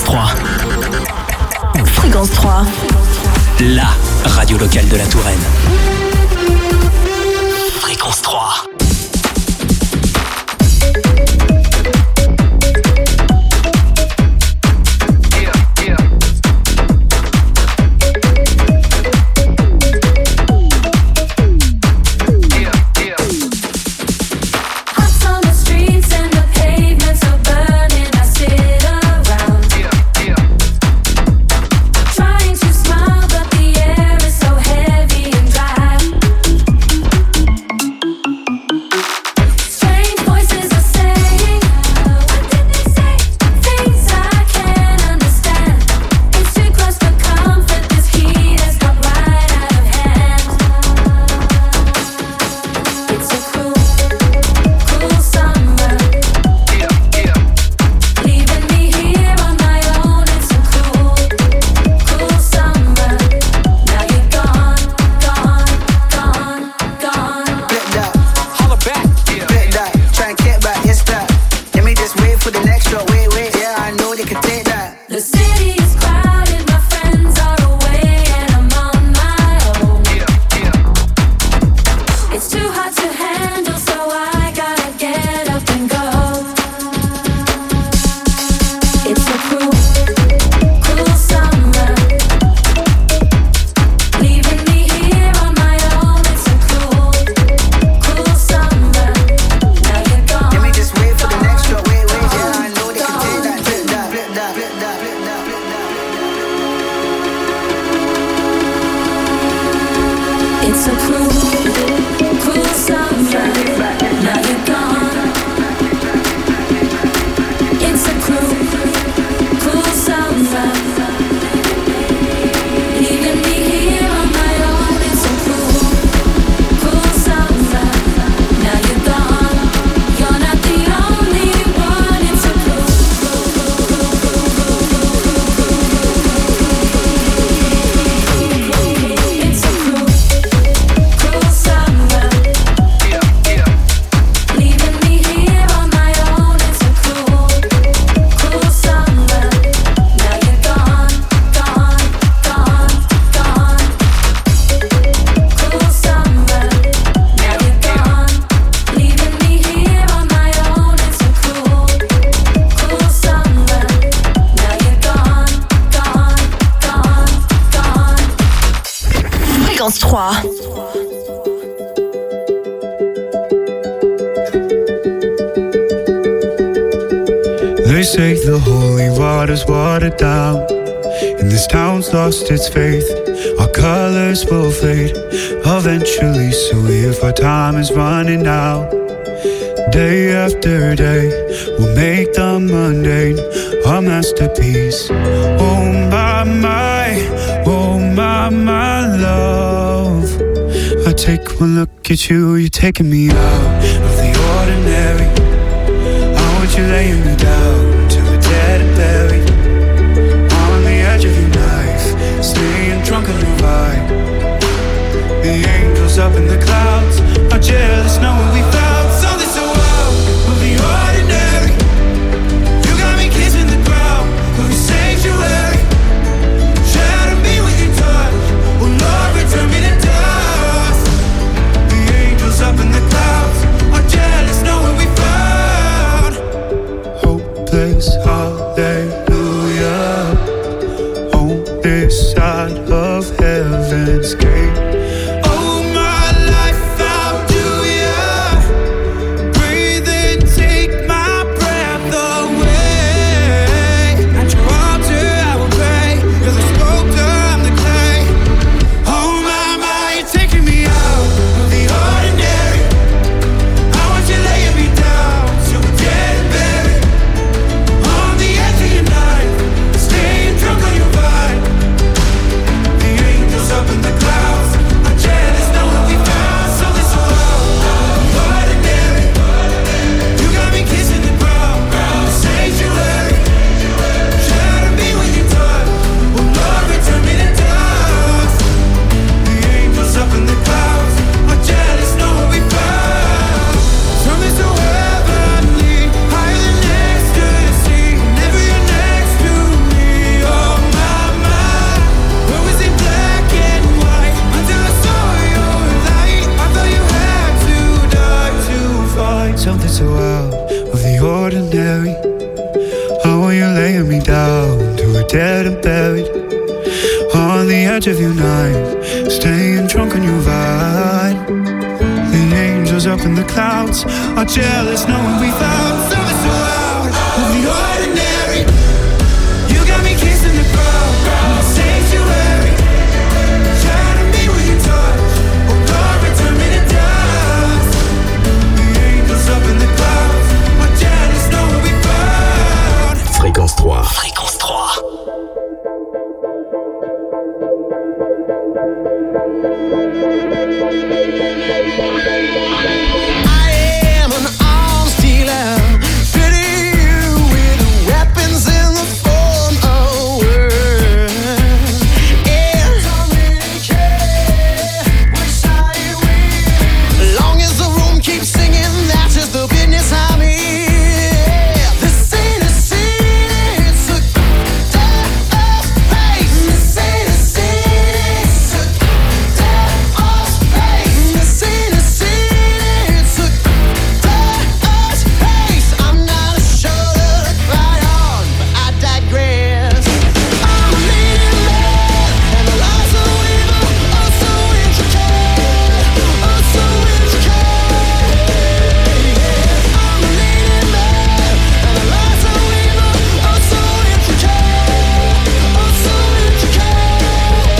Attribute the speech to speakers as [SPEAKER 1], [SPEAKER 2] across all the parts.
[SPEAKER 1] 3.
[SPEAKER 2] Fréquence 3.
[SPEAKER 1] La radio locale de la Touraine. Fréquence 3.
[SPEAKER 3] They say the holy water's watered down, and this town's lost its faith. Our colors will fade eventually, so if our time is running out, day after day, we'll make the mundane our masterpiece. Oh my love, I take one look at you, you're taking me out of the ordinary. I want you laying me down till we're dead and buried, on the edge of your knife, staying drunk on your vibe. The angels up in the clouds are jealous knowing we found something so wild of the ordinary. You got me kissing the ground of your sanctuary. Shatter me with your touch, oh Lord, return me to dust. The angels up in the clouds are jealous knowing we found hopeless hallelujah on this side of heaven's gate.
[SPEAKER 4] Enough
[SPEAKER 3] out of the ordinary? How are you laying me down to a dead and buried? On the edge of your night, staying drunk on your vine. The angels up in the clouds are jealous knowing we found something so out of the ordinary. You got me kissing the ground, sanctuary. Trying to be with your touch, oh God, return me to dust. The angels up in the clouds are jealous knowing we found.
[SPEAKER 1] Fréquence 3. Fréquence 3.
[SPEAKER 4] I am an arms dealer, fitting you with weapons in the form of words. And don't really care which side you win. Long as the room keeps singing, that's just the business I'm in. This ain't a scene, it's a death of space. This ain't a scene, it's a death of space. This ain't a scene, it's a death of space. I'm not a shoulder to cry on, but I digress. I'm a leading man, and the lies of the weaver are so intricate, are so intricate. I'm a leading man, and the lies of the weaver are so intricate, are so intricate.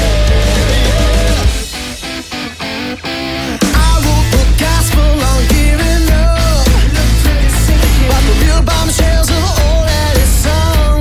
[SPEAKER 4] I wrote the gospel on giving up, but the real bombshells of all that is sung.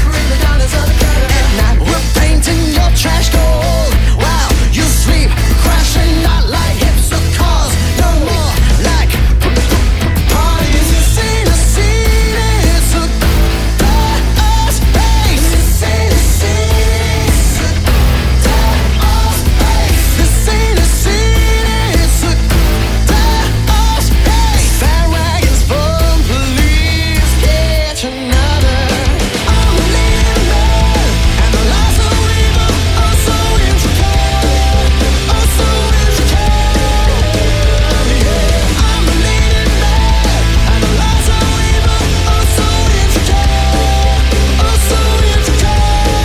[SPEAKER 4] At night we're painting your trash gold while you sleep, crashing not like hips or cars, no more like parties. This ain't a scene, it's a death of space. This ain't a scene, it's a death of space. This ain't a scene, it's a death of space. Bandwagons from police, catch another. I'm a leading man, and the lies of the weaver are so intricate, are so intricate. I'm a leading man, and the lies of the weaver are so intricate, are so intricate.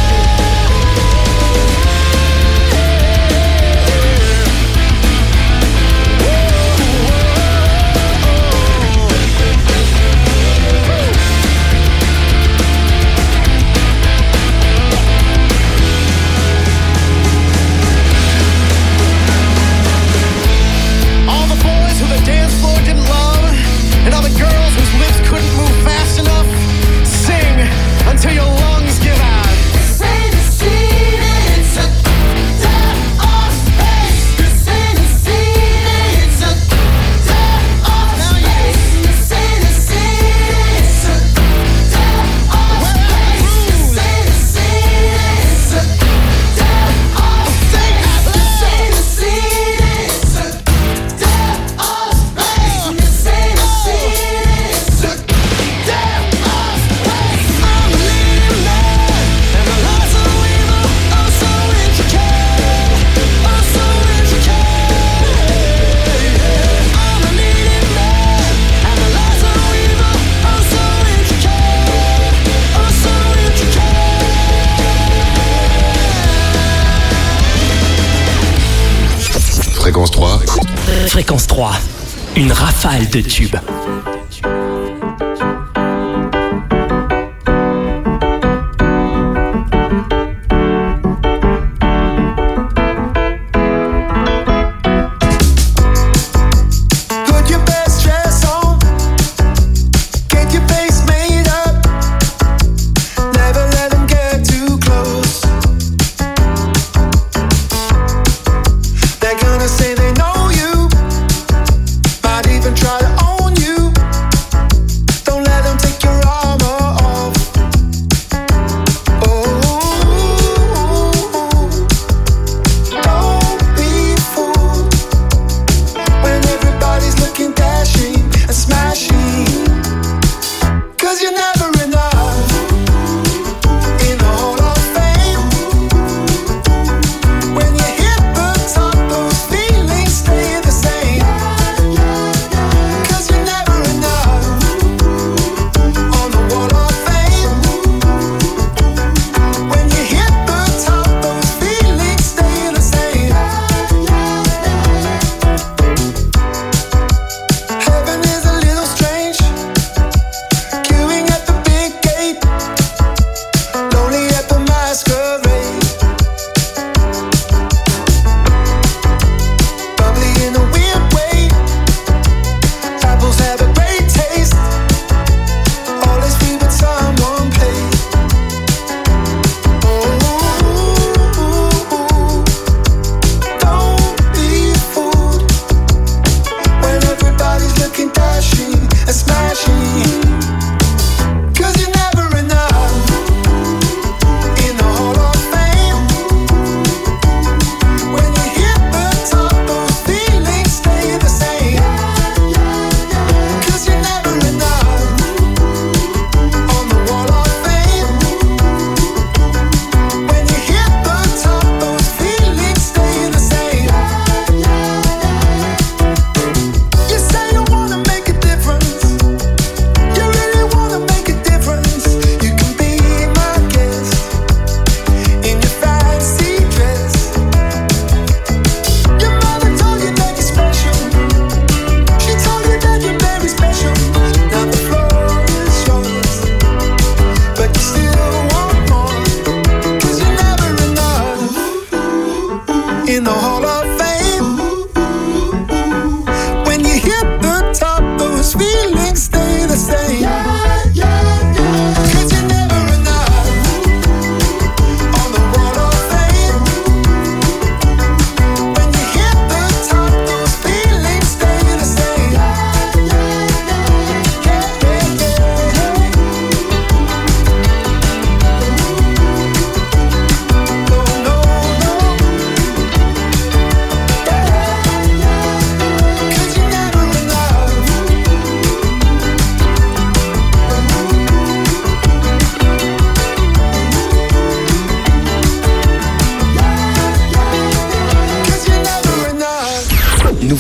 [SPEAKER 4] All the boys who the dance floor didn't love, and all the girls whose lips couldn't move fast enough, sing until your lungs give out. This ain't a scene, it's a death of space. This ain't a scene, it's a death of space. This ain't a scene, it's a death of space. This ain't a scene, it's a death of space. This ain't a scene, it's a death of space. This ain't a scene, it's a death of space. I'm a leading man, and the lies of the weaver are so intricate, are so intricate. I'm a leading man, and the lies of the weaver are so intricate, are so intricate.
[SPEAKER 5] Fréquence 3.
[SPEAKER 1] Fréquence 3. Une rafale de tubes.
[SPEAKER 4] Put your best dress on, get your face made up, never let them get too close. They're gonna say they know you, might even try to own you.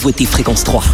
[SPEAKER 1] nouveautés Fréquence 3.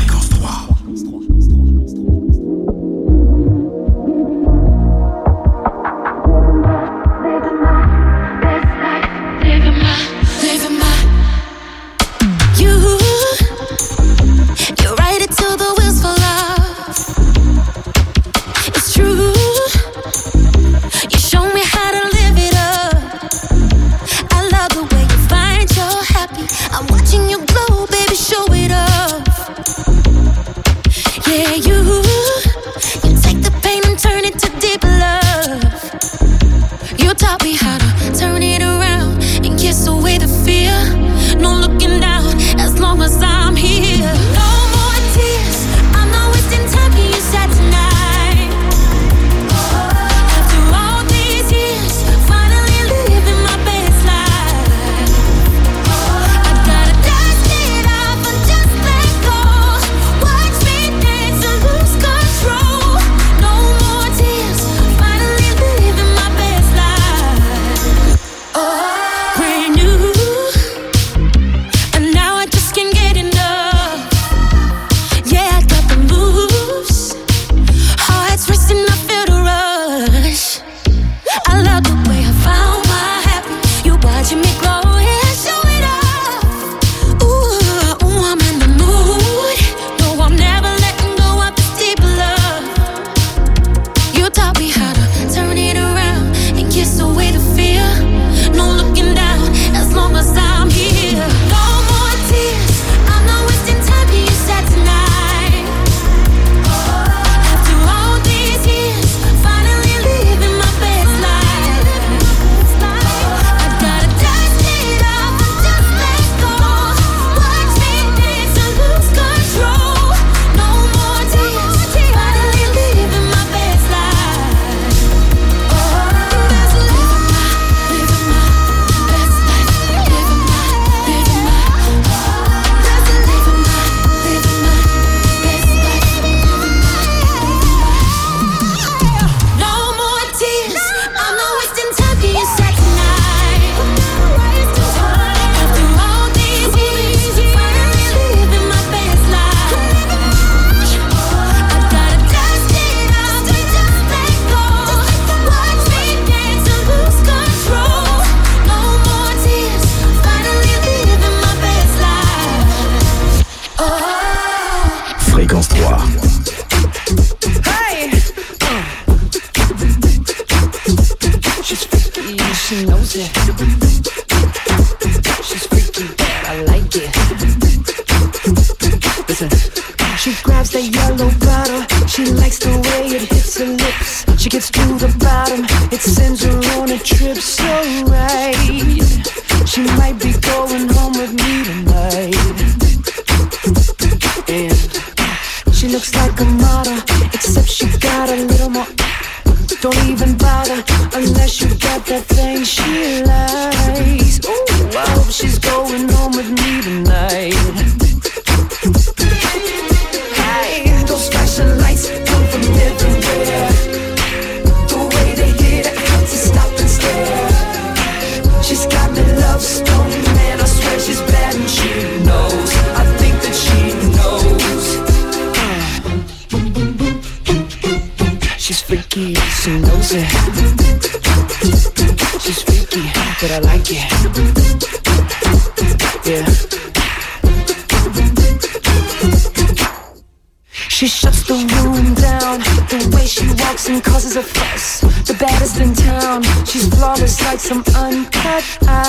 [SPEAKER 6] Some uncut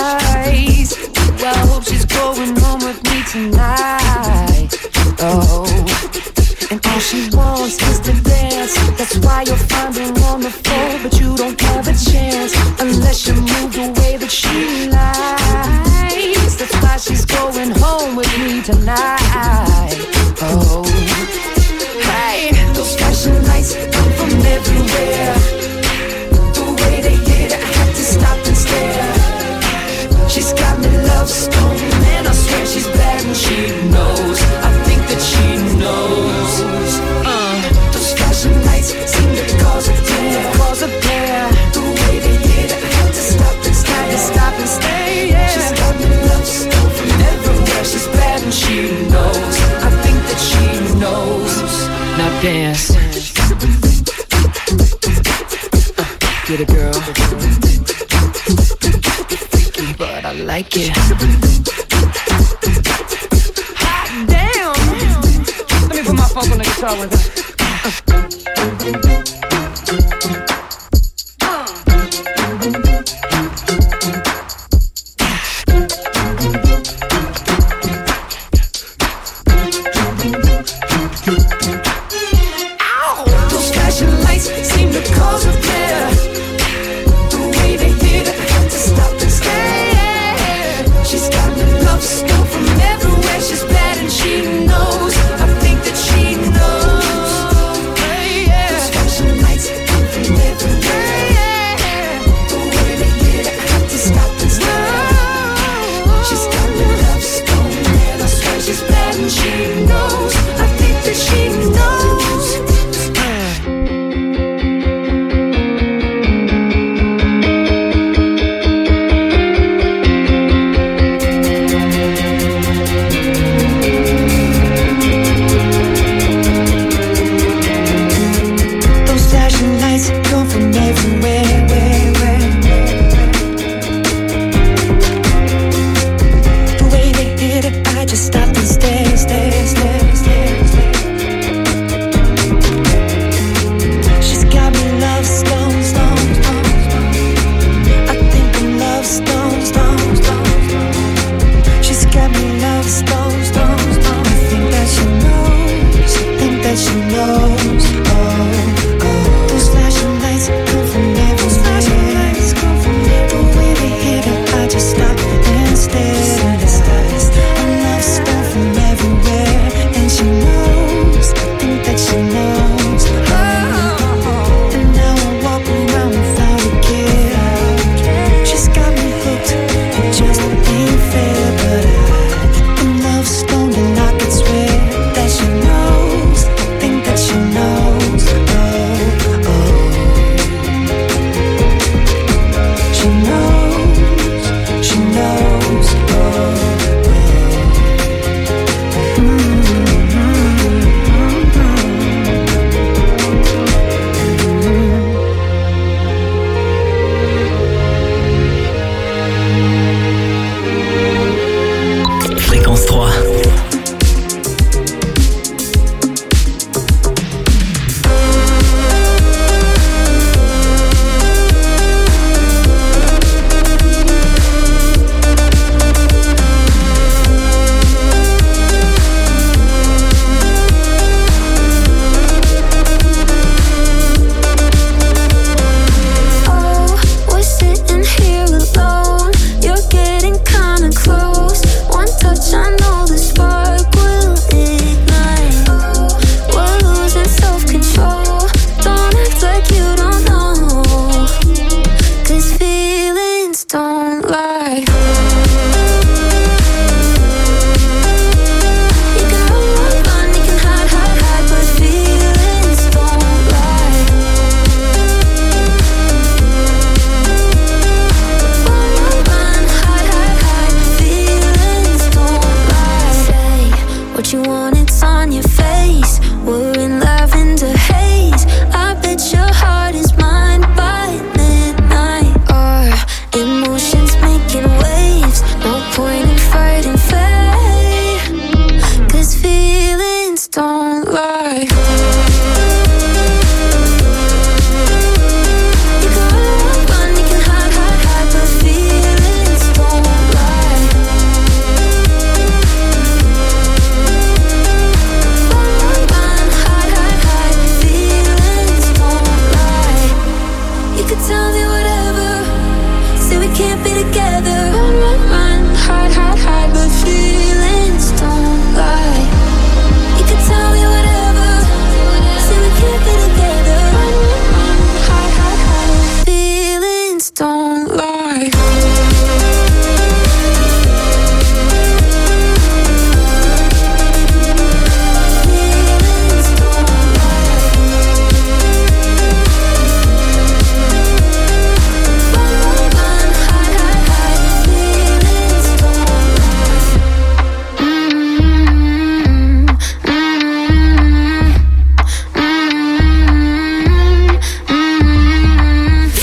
[SPEAKER 6] eyes. Well, I hope she's going home with me tonight. Oh, and all she wants is to dance. That's why you'll find her on the floor, but you don't have a chance unless you move the way that she likes. That's why she's going home with me tonight. Oh, hey, those flashing lights come from everywhere. Stop and stare. She's got me love stone, and I swear she's bad and she knows. I think that she knows. Those flashing lights seem to cause a tear. The way they hit, I had to stop and stay. Stop and stay. Yeah. She's got me love stone from everywhere. She's bad and she knows. I Get it, girl. Freaky, but I like it. Hot damn. Let me put my funk on the guitar with her.
[SPEAKER 4] Those flashing lights seem to cause a flare. The way they hit it, I had to stop and stare. She's got the love skill from everywhere. She's bad and she knows. I think that she knows. Those flashing lights come from everywhere. The way they hit it, I had to stop and stare. She's got the love skill, and I swear she's bad and she knows. I think that she knows. Those flashing lights come from everywhere. The way they hit it, I just stopped and stared. She's got me love stones. I think I'm love stones. She's got me love stones. I think that she knows. Those flashing lights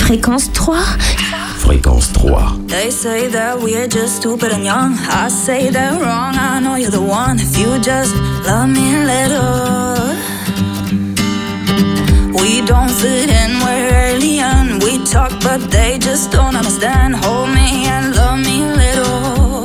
[SPEAKER 2] Fréquence 3.
[SPEAKER 5] Fréquence 3.
[SPEAKER 7] They say that we're just stupid and young. I say they're wrong, I know you're the one. If you just love me a little. We don't fit in, we're alien. We talk but they just don't understand. Hold me and love me a little.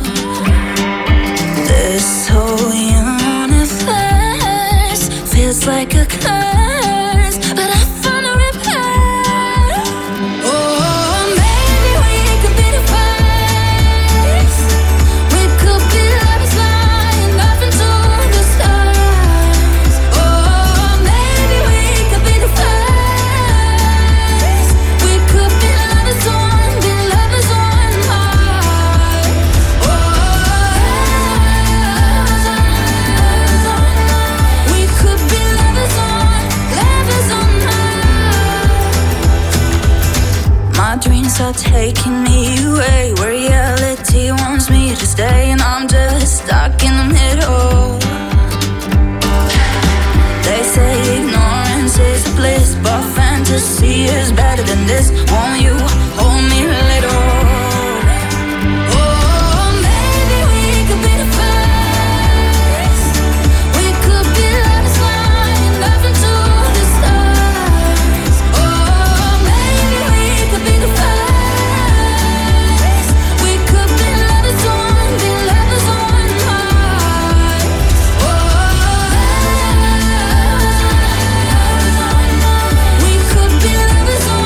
[SPEAKER 7] This whole universe feels like a curse, but I found a repair. Oh, maybe we could be the first. We could be lovers flying up into the stars. Oh, maybe we could be the first. We could be lovers on Mars. Oh, we could be lovers on Mars. My dreams are taking me away where reality wants me to stay, and I'm just stuck in the middle. They say ignorance is bliss, but fantasy is better than this. Won't you hold me a little? Oh, maybe we could be the first. We could be lovers flying up into the stars. Oh, maybe we could be the first. We could be lovers on Mars. Oh, we could be lovers on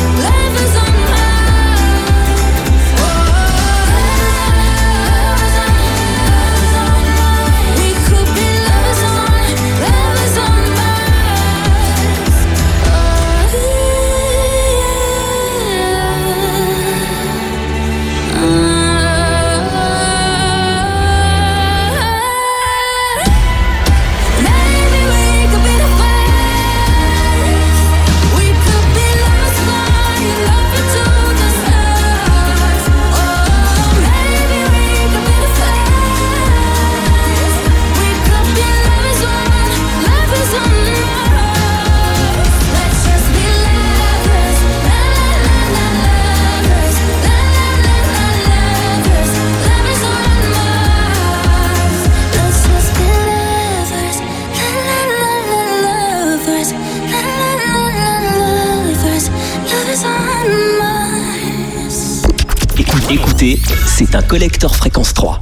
[SPEAKER 1] Écoutez, c'est un collector Fréquence 3.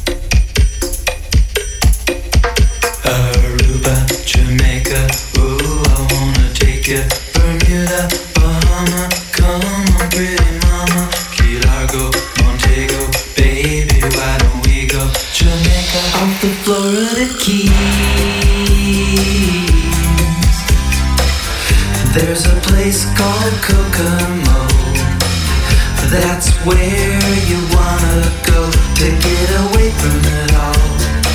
[SPEAKER 3] Aruba, Jamaica, ooh, I wanna take you. Bermuda, Bahama, come on, pretty mama. Key Largo, Montego, baby, why don't we go? Jamaica, off the Florida Keys. There's a place called Kokomo. That's where you wanna go to get away from it all.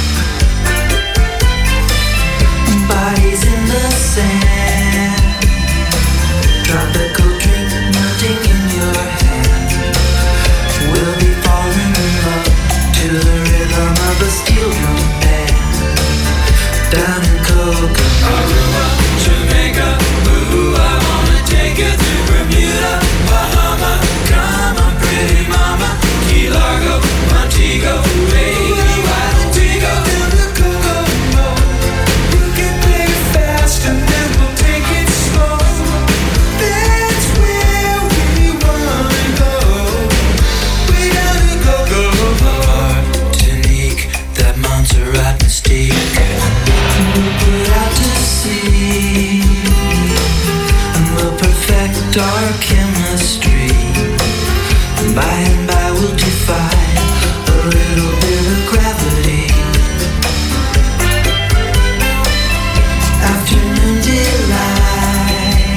[SPEAKER 3] Bodies in the sand, tropical drink melting in your hand. We'll be falling in love to the rhythm of a steel drum band. Down in Kokomo, Aruba, Jamaica, ooh, I wanna take you to Bermuda, Bahama, come on, pretty mama, Key Largo, Montego, baby, why don't we go to the Kokomo? We can play it fast and then we'll take it slow. That's where we wanna go. We gotta go Martinique, that Montserrat mystique. We'll put out to sea and we'll perfect our chemistry. By and by we'll defy a little bit of gravity. Afternoon delight,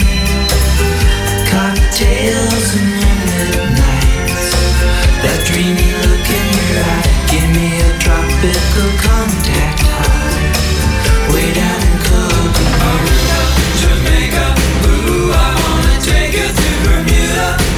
[SPEAKER 3] cocktails and moonlit nights. That dreamy look in your eye, give me a tropical contact high. Way down in Kokomo, Jamaica, ooh, I wanna take you to Bermuda.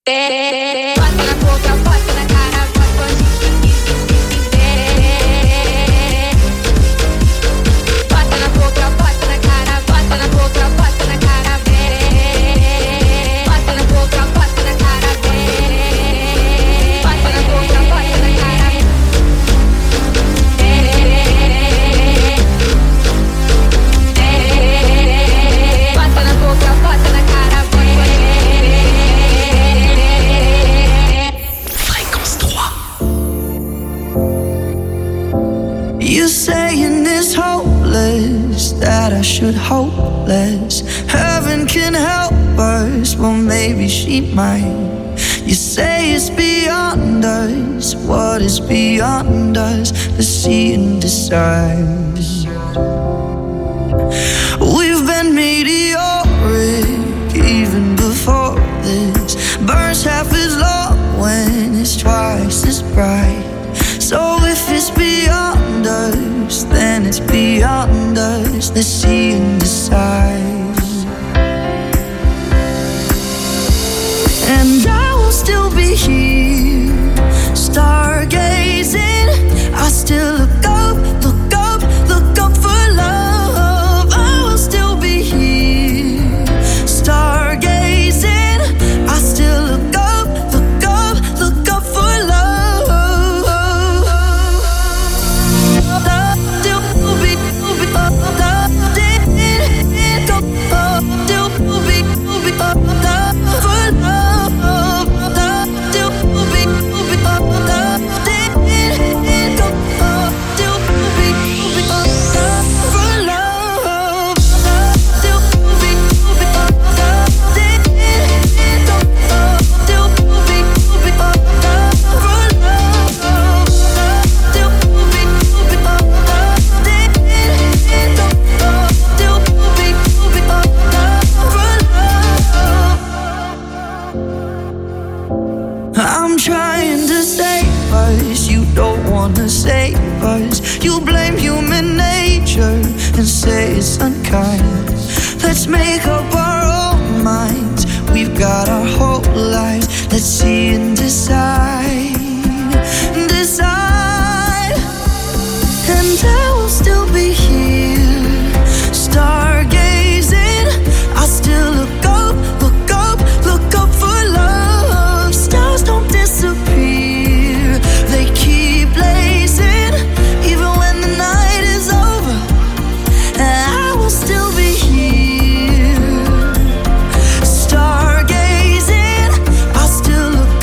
[SPEAKER 7] Bota na boca, bota na cara, bota na boca, bota na cara, bota na boca, bota na cara, bota na boca, bota na cara, bota na boca, bota na cara, bota na boca, bota na cara.
[SPEAKER 1] Fréquence 3.
[SPEAKER 4] You saying it's hopeless, that I should hope less. Heaven can help us, well maybe she might. You say it's beyond us, what is beyond us? Let's see and decide. We've been meteoric even before this. Burns half as long when it's twice as bright. So if it's beyond us, then it's beyond us. Let's see and decide. And I will still be here, stargazing. I still look up, look up, look up for love. I will still be here, stargazing. I still look up, look up, look up for love. Still be I'm trying to save us, you don't wanna save us. You blame human nature and say it's unkind. Let's make up our own minds, we've got our whole lives. Let's see and decide, decide. And I will still be here, stargazing. I still look up, look up, look up for love. Stars don't disappear, they keep blazing, even when the night is over. And I will still be here, stargazing. I still look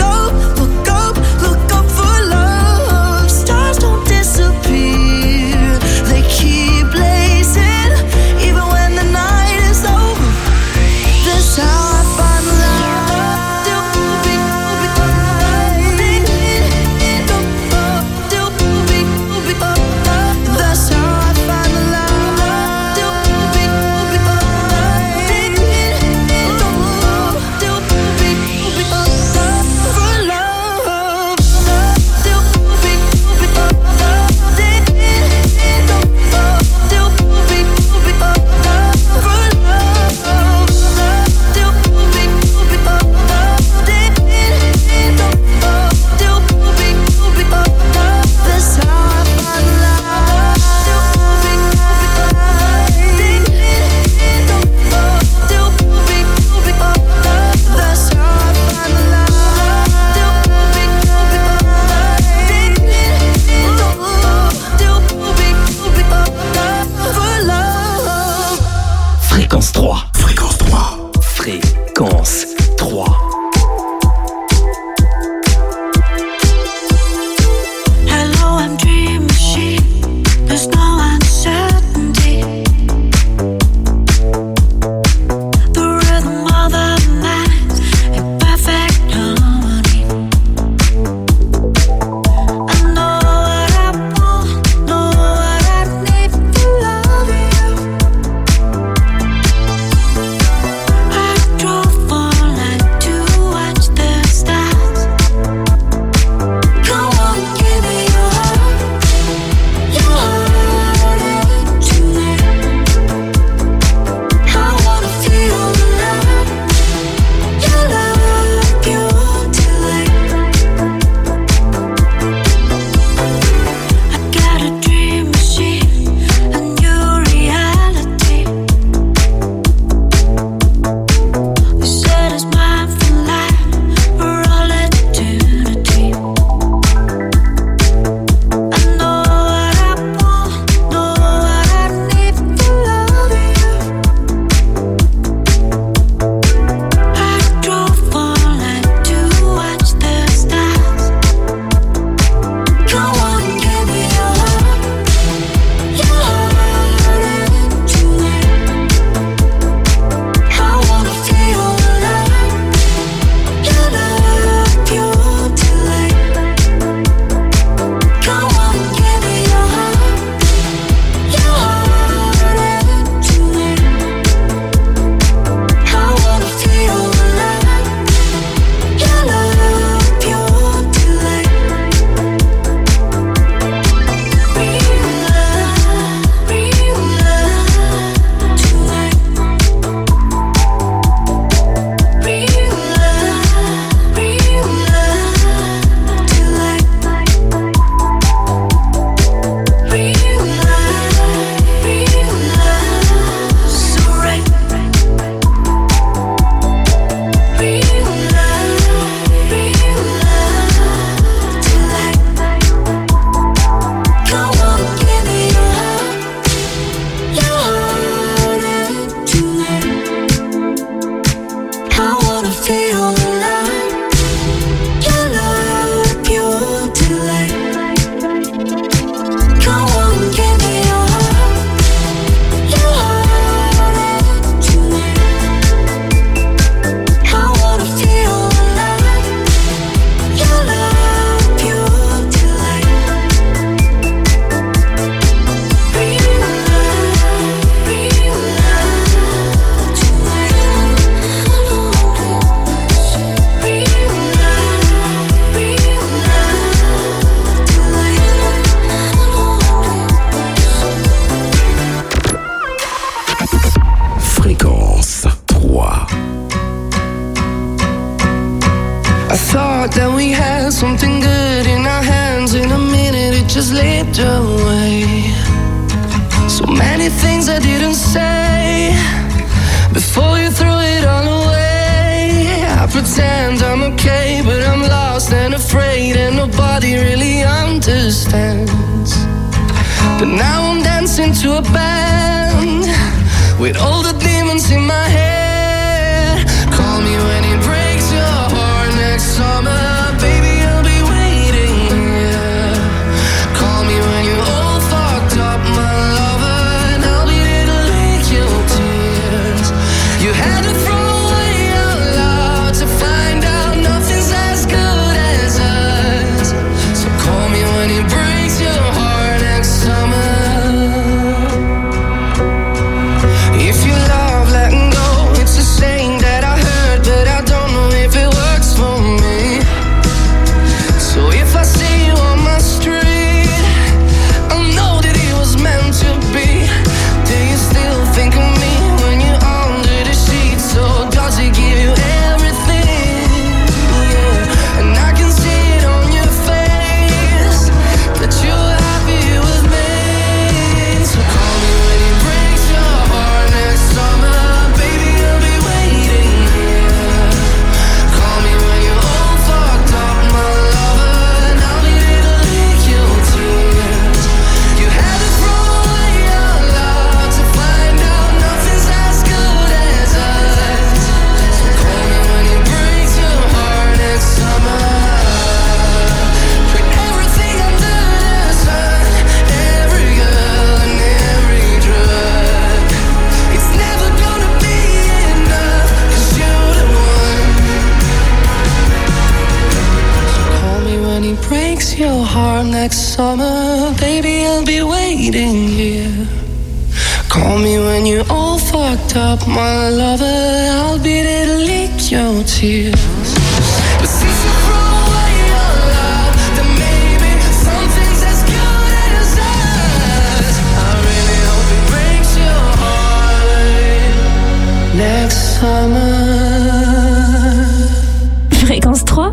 [SPEAKER 6] thought that we had something good in our hands. In a minute it just slipped away. So many things I didn't say before you threw it all away. I pretend I'm okay, but I'm lost and afraid, and nobody really understands. But now I'm dancing to a band with all the demons in my head. Call me when it breaks your heart next summer. Baby, I'll be waiting here. Call me when you're all fucked up, my lover, and I'll be there to lick your tears. You had to throw away your love to find out nothing's as good as us. So call me when it breaks your heart next summer. If you love letting go, it's a saying that I heard, but I don't know if it works for me. So if I see you on my street, I'll know that it was meant to be. Do you still think of me when you're under the sheets? So does it give you everything? Yeah. And I can see it on your face that you're happy with me. So call me when it breaks your heart next summer. Baby, I'll be waiting here. Call me when you're all fucked up, my lover, and I'll be there to lick your tears. You had to throw away your love to find out nothing's as good as us. So call me when it breaks your heart next summer. Put everything under the sun, every girl and every drug. It's never gonna be enough, 'cause you're the one. So call me when it breaks your heart next summer. Baby, I'll be waiting here. Call me when you're all fucked up, my lover. I'll be there to lick your tears. But since you threw away your love, then maybe something's as good as us. I really hope it breaks your heart next summer.
[SPEAKER 2] Fréquence 3.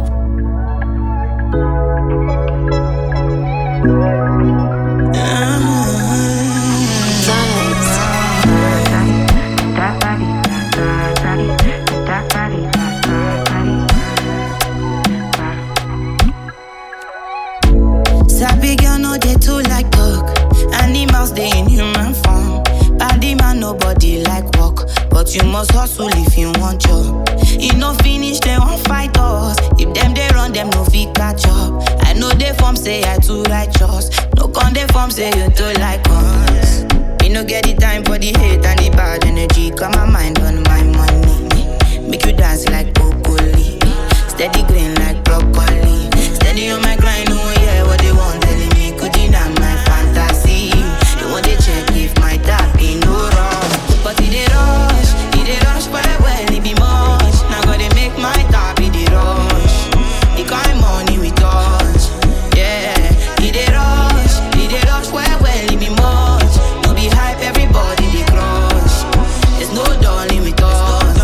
[SPEAKER 8] Sabi girl no dey too like talk. Animals dey in human form. Body man nobody like work, but you must hustle if you want job. You no finish they won't fight us. If them they run them no fit catch up. I know they form say I too righteous. No con they form say you too like us. Me no get the time for the hate and the bad energy. Got my mind on my money. Make you dance like broccoli. Steady green like broccoli. Steady on my grind, oh yeah, what they want telling me could deny my fantasy. They want to check if my tap ain't no wrong. But it dey rush, well, it be much. Now gotta make my tap, it dey rush. The kind money we touch, yeah. It dey rush, well, it be much. No be hype, everybody dey crush. There's no darling with us.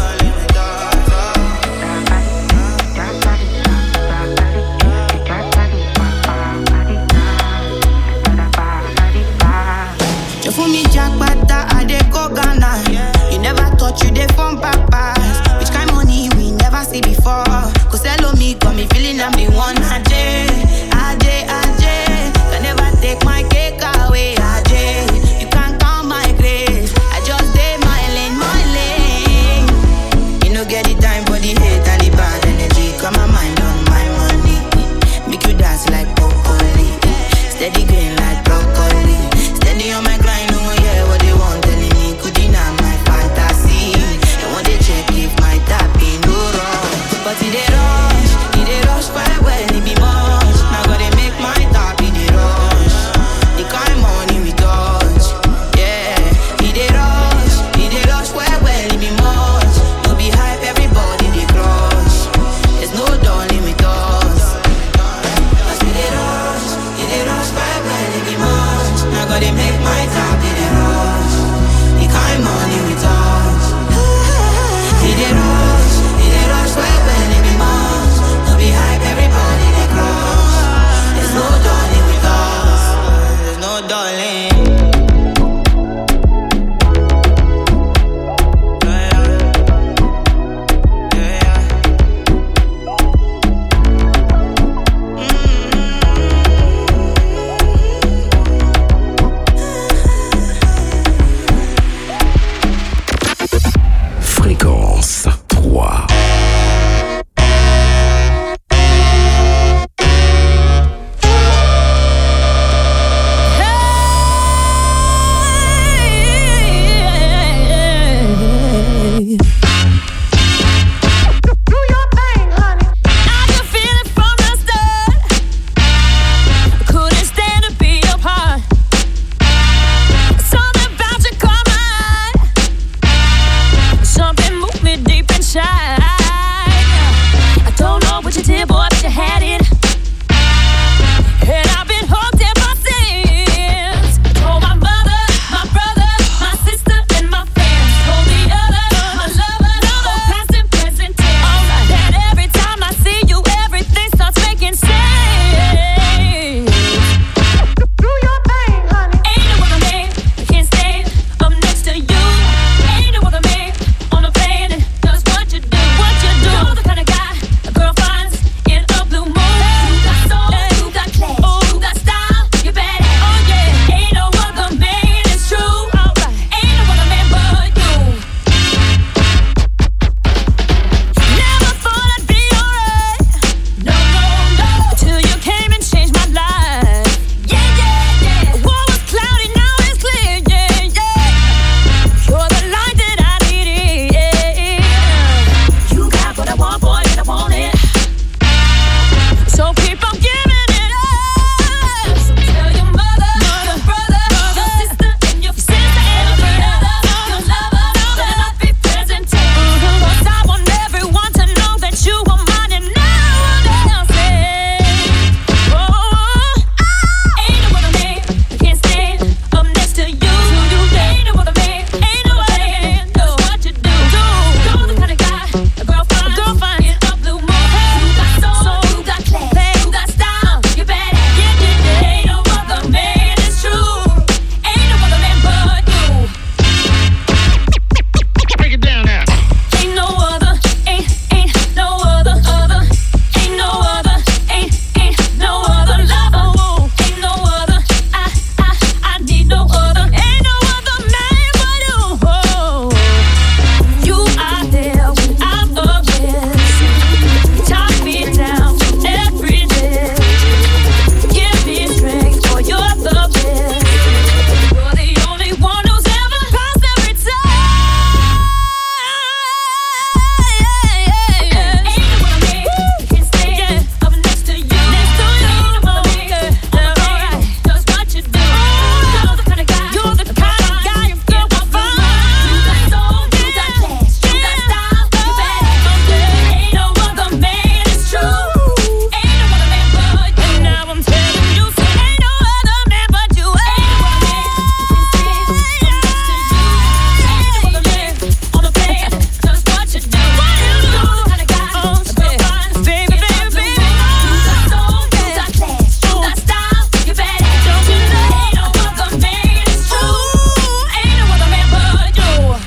[SPEAKER 8] You fool me jackpata, I dey go Ghana. You never thought you dey from papas. Which kind money we never see before? Cause hello me, got me feeling I'm the one. Ajay. Can never take my cake away, Ajay. You can't count my grace. I just dey my lane. You no get the time for the hate and the bad energy. Got my mind on my money. Make you dance like broccoli. Steady green like broccoli. Steady on my grind, oh yeah, what they want telling me could deny my fantasy. They want to check if my tap ain't no wrong. But it dey rush, well, it be more.
[SPEAKER 7] it, boy, but you had it. And I've been hooked ever since. Told my mother, my brother, my sister, and my fans. Told the others, my lover, past and present tense. Alright, that every time I see you, everything starts making sense. Do your thing, honey. Ain't no other man can stand up next to you. Ain't no other man on the planet does what you do. What you do? You're the kind of guy a girl finds in a blue moon. You got soul, you got class, you got style, you badass. Oh yeah, ain't no other man, it's true. Alright, ain't no other man but you. Never thought I'd be alright. No, no, no. Till you came and changed my life. Yeah, yeah, yeah. What was cloudy now is clear. Yeah, yeah. You're the light that I needed. Yeah. You got what I want, boy, and I want it. So keep on giving it up. Tell your mother, your brother, your sister, and your sister, and your brother, your lover, that I'll be present. 'Cause I want everyone to know that you are mine and no one else's. Oh, ain't no other man can stand up next to you. Ain't no other man, ain't no other man knows what you do. You're the kind of guy a girl finds in a blue moon. You got soul, you got class, you got style, you badass. Yeah, yeah, yeah. Ain't no other man, it's true. Ain't no other man but you.
[SPEAKER 9] Break it down now.
[SPEAKER 7] Ain't no other, ain't no other, ain't no other, ain't no other lover. Ain't no other, I need no other. Ain't no other man but you. You are there when I'm against. Talk me down every day. Give me strength, for you're the best. You're the only one who's ever passed every time. Ain't no other man can stand up next to you. Ain't no other man does what you do. You're the kind of guy, you will find. You got soul, you got class, you got style, you badass. Ain't no other man, it's true. Ain't no other man but you. And now I'm telling you, say ain't no other man but you. Ain't no other man can stand up next to you. Ain't no other man on the planet does what you do. You're the kind of guy a girl finds, baby, baby, baby. You got soul, you got class, you got style, you badass. Don't you know? Ain't no other man, it's true. Ain't no other man but you.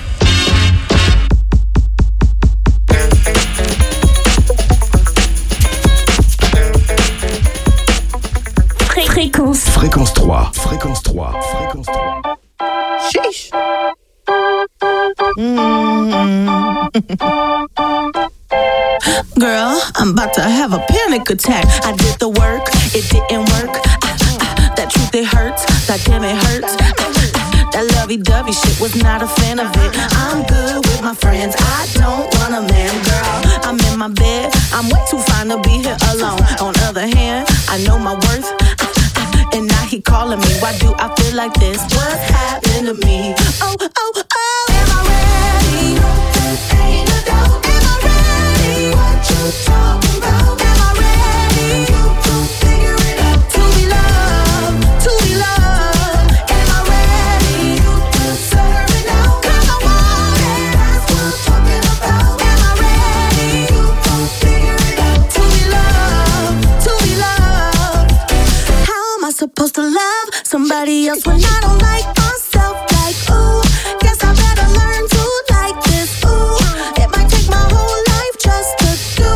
[SPEAKER 2] Fréquence.
[SPEAKER 5] Fréquence 3. Fréquence 3. Fréquence 3.
[SPEAKER 8] Sheesh. Girl, I'm about to have a panic attack. I did the work, it didn't work. That truth, it hurts. That damn, it hurts. That lovey-dovey shit, was not a fan of it. I'm good with my friends, I don't want a man, girl. I'm in my bed, I'm way too fine to be here alone. On other hand, I know my worth. And now he calling me, why do I feel like this? What's happened to me? Oh, oh, oh. Am I ready? Ain't no doubt. Am I ready? What you talking about? Am I ready? To figure it out. To be loved, to be loved. Am I ready? To serve it out. 'Cause I want it. That's what I'm talking about. Am I ready? To figure it out. To be loved, to be loved. How am I supposed to love somebody else when I don't like myself? Like, ooh, guess I better learn to like this. Ooh, it might take my whole life just to do.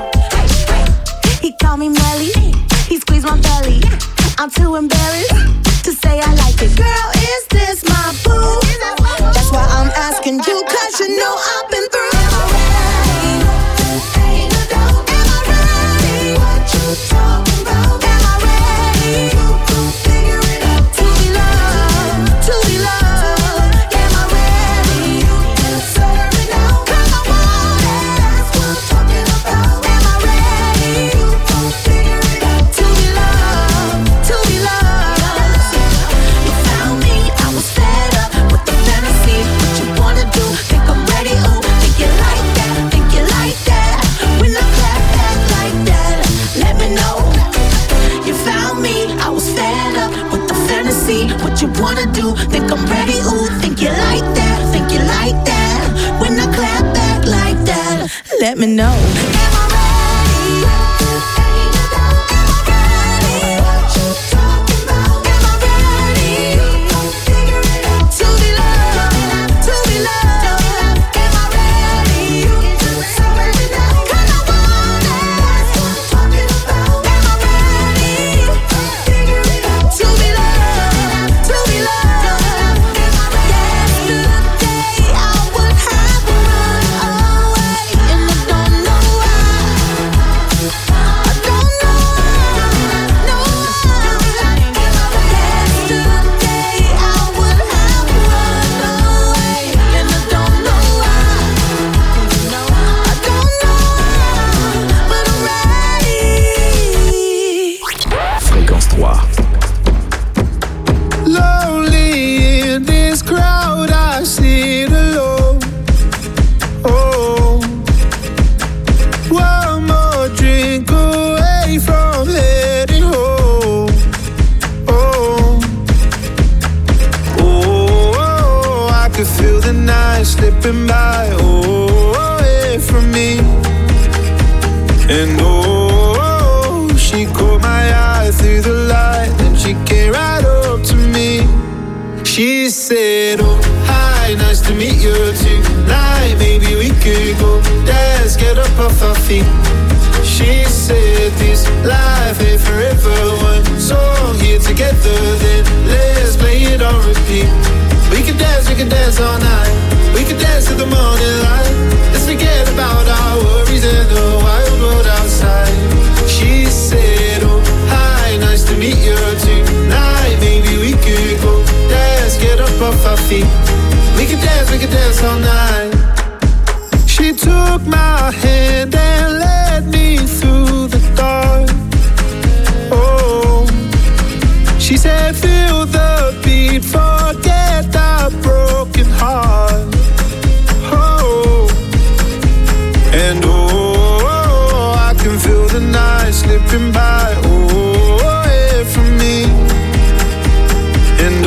[SPEAKER 8] He called me Melly, he squeezed my belly. I'm too embarrassed to say I like it. Girl, is this my boo? That's why I'm asking you, 'cause you know I've been through. Am I ready? Ain't no doubt. Am I ready? What you talking about? Am I ready? To figure it out. To be loved, to be loved. Am I ready? To serve it out. 'Cause I want it. That's what I'm talking about. Am I ready? To figure it out. To be loved, to be loved. what you wanna do. Think I'm ready, ooh, think you like that, think you like that. When I clap back like that, let me know. Am I
[SPEAKER 3] slipping by, away from me. And she caught my eye through the light, and she came right up to me. She said, oh, hi, nice to meet you tonight. Maybe we could go dance, get up off our feet. She said this life ain't forever. One song here together, then let's play it on repeat. We can dance all night. We can dance to the morning light. Let's forget about our worries and the wild world outside. She said, oh, hi, nice to meet you tonight. Maybe we could go dance, get up off our feet. We can dance all night. She took my hand and led me through the dark. Oh, she said, feel the beat, forget the broken heart. Oh, and I can feel the night slipping by, away from me. And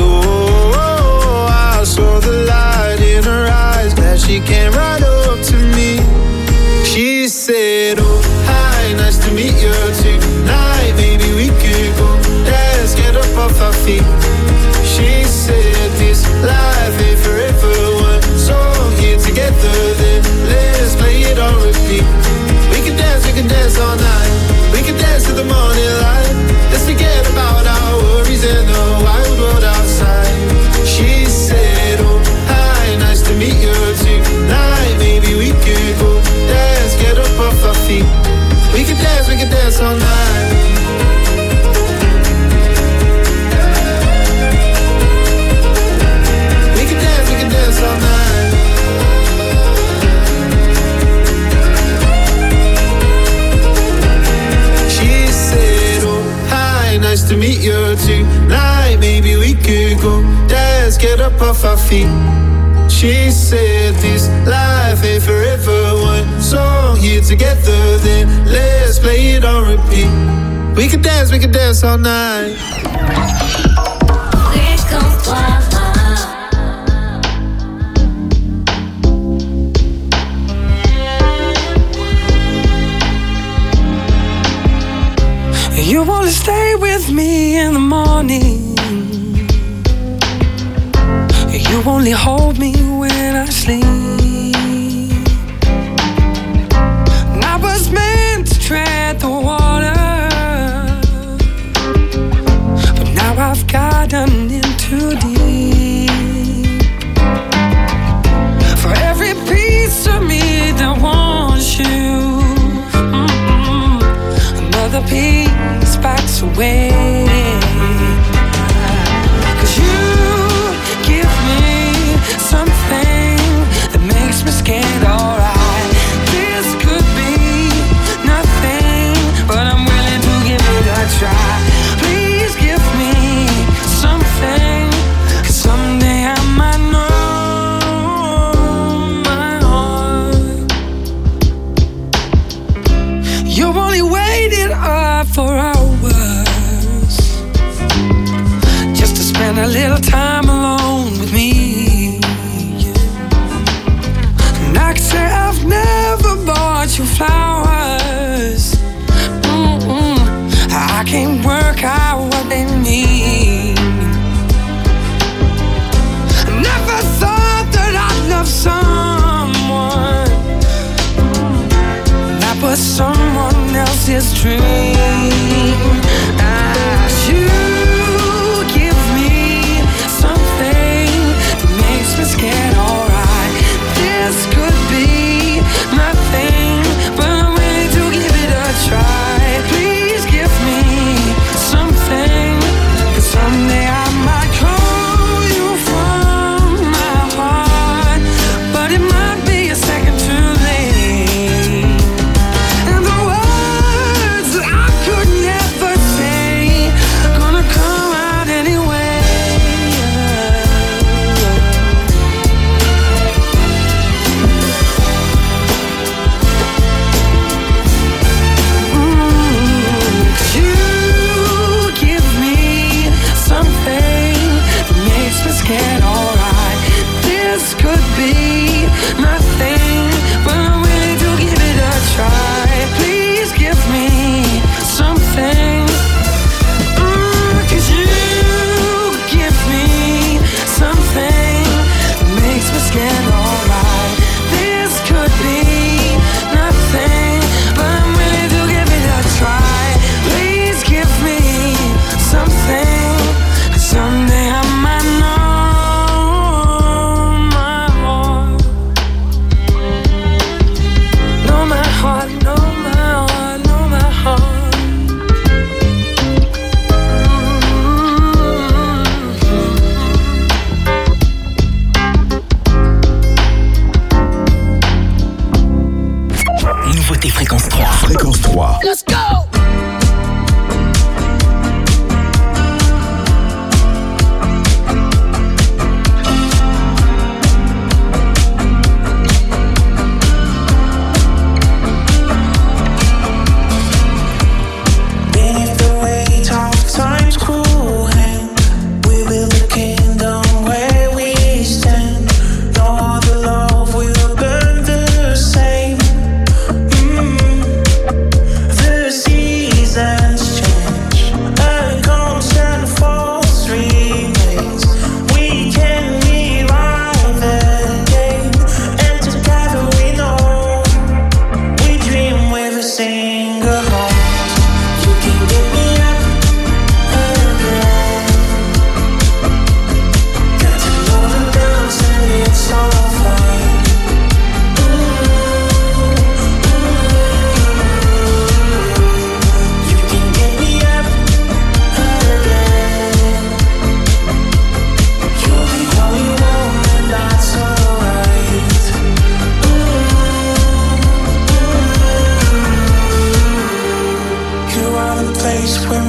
[SPEAKER 3] I saw the light in her eyes, glad she came right up to me. She said, oh, hi, nice to meet you tonight. Maybe we could go dance, get up off our feet. She said this life ain't forever. One song here together, then let's play it on repeat. We can dance all night. We can dance to the morning light. Let's forget about our worries and the wild world outside. She said, oh, hi, nice to meet you tonight. Maybe we could go dance, get up off our feet. We can dance all night. We can dance all night. She said, oh, hi, nice to meet you tonight. Maybe we could go dance, get up off our feet. She said this life ain't forever. One song here together, then let's play it on repeat. We can dance all night.
[SPEAKER 6] You wanna stay with me in the morning. You only hold me when I sleep. And I was meant to tread the water, but now I've gotten in too deep. For every piece of me that wants you, another piece backs away. 'Cause you give me something that makes me scared, alright. This could be nothing, but I'm willing to give it a try. Please give me something, 'cause someday I might know my heart. You only waited up for hours just to spend a little time alone with me. And I can say I've never bought you flowers. I can't work out what they mean. I never thought that I'd love someone that was someone else's dream. You give me something that makes me scared, alright. This could be nothing, but I'm ready to give it a try. Please give me something, 'cause someday I might call you from my heart, but it might be a second too late. And the words that I could never say gonna come out anyway. You give me something that makes me scared, alright. This could be nothing, but I'm willing to give it a try. Please give me something, 'cause you give me something that makes me scared, alright. This could be nothing, but I'm willing to give it a try. Please give me something, 'cause someday I might know my heart. Know my heart, know my heart, know my heart.
[SPEAKER 1] Nouveauté Fréquence 3.
[SPEAKER 5] Fréquence 3.
[SPEAKER 6] Let's go!
[SPEAKER 9] Beneath the weight of time's cruel hand, we build a kingdom where we stand. No other love will burn the same. The seasons change, a constant force remains. We can revive again, and together we know we dream with a single heart. You can get me up again. Got to know the dance and it's all fine. You can get me up again. You'll be going home and that's alright. You are the place where